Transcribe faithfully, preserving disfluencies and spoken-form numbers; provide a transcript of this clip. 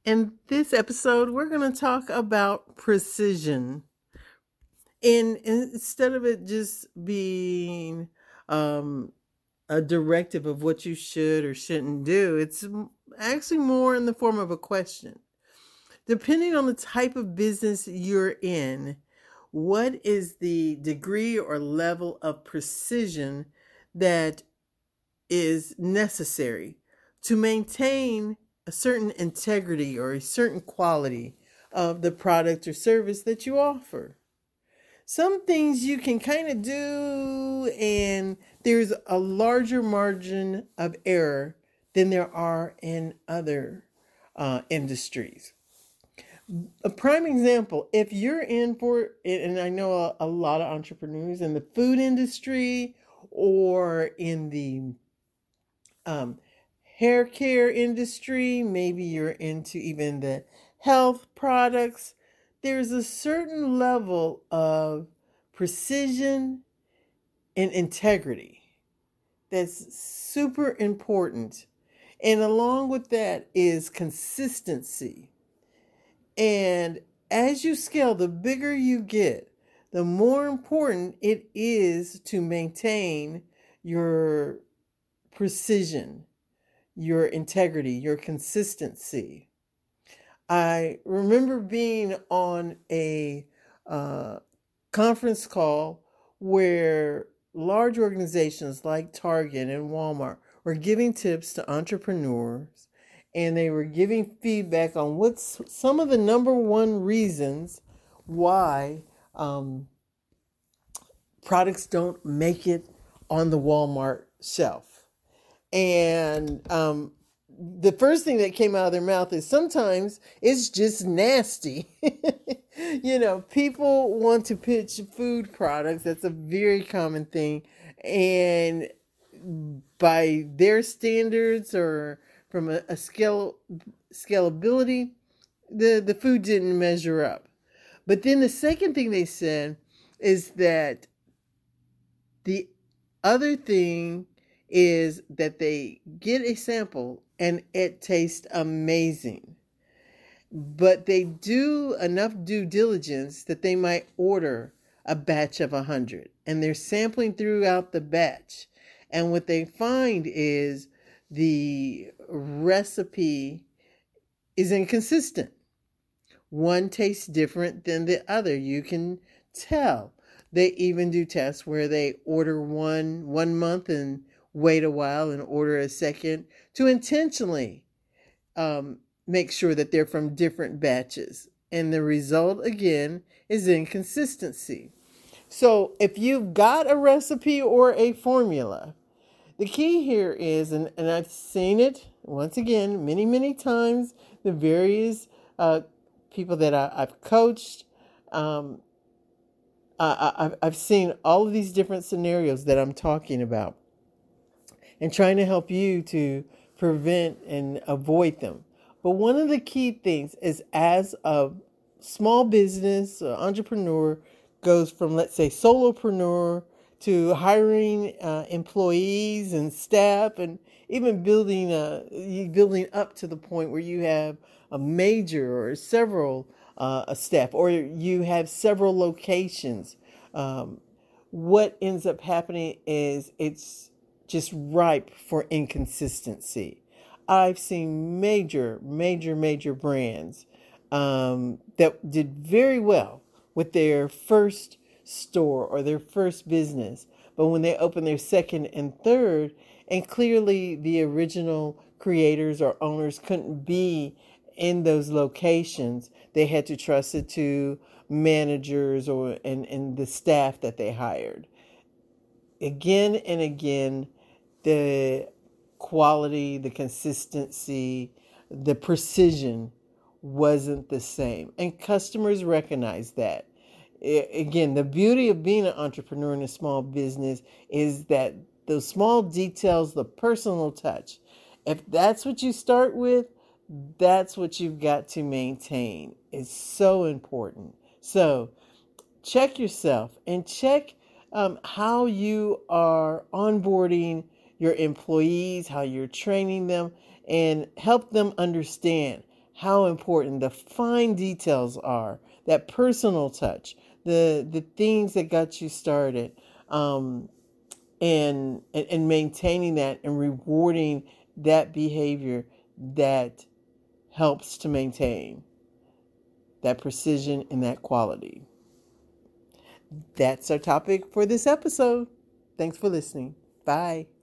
In this episode, we're going to talk about precision. And instead of it just being um, a directive of what you should or shouldn't do, it's actually more in the form of a question. Depending on the type of business you're in, what is the degree or level of precision that is necessary to maintain a certain integrity or a certain quality of the product or service that you offer? Some things you can kind of do, and there's a larger margin of error than there are in other uh, industries. A prime example, if you're in for, and I know a, a lot of entrepreneurs in the food industry or in the um, hair care industry, maybe you're into even the health products, there's a certain level of precision and integrity that's super important. And along with that is consistency. And as you scale, the bigger you get, the more important it is to maintain your precision, your integrity, your consistency. I remember being on a uh, conference call where large organizations like Target and Walmart were giving tips to entrepreneurs, and they were giving feedback on what's some of the number one reasons why um, products don't make it on the Walmart shelf. And um, the first thing that came out of their mouth is sometimes it's just nasty. You know, people want to pitch food products. That's a very common thing. And by their standards or from a, a scale scalability, the, the food didn't measure up. But then the second thing they said is that the other thing is that they get a sample and it tastes amazing. But they do enough due diligence that they might order a batch of a hundred, and they're sampling throughout the batch. And what they find is the recipe is inconsistent. One tastes different than the other. You can tell. They even do tests where they order one one month and wait a while and order a second to intentionally um, make sure that they're from different batches. And the result, again, is inconsistency. So if you've got a recipe or a formula, the key here is, and, and I've seen it once again many, many times, the various uh, people that I, I've coached, um, I, I've, I've seen all of these different scenarios that I'm talking about and trying to help you to prevent and avoid them. But one of the key things is, as a small business or entrepreneur goes from, let's say, solopreneur to hiring uh, employees and staff, and even building uh, building up to the point where you have a major or several uh, a staff, or you have several locations. Um, what ends up happening is it's just ripe for inconsistency. I've seen major, major, major brands um, that did very well with their first store or their first business, but when they open their second and third, and clearly the original creators or owners couldn't be in those locations, they had to trust it to managers or and, and the staff that they hired. Again and again, the quality, the consistency, the precision wasn't the same. And customers recognize that. Again, the beauty of being an entrepreneur in a small business is that those small details, the personal touch, if that's what you start with, that's what you've got to maintain. It's so important. So check yourself and check um, how you are onboarding your employees, how you're training them, and help them understand how important the fine details are, that personal touch, the the things that got you started, um, and, and and maintaining that and rewarding that behavior that helps to maintain that precision and that quality. That's our topic for this episode. Thanks for listening. Bye.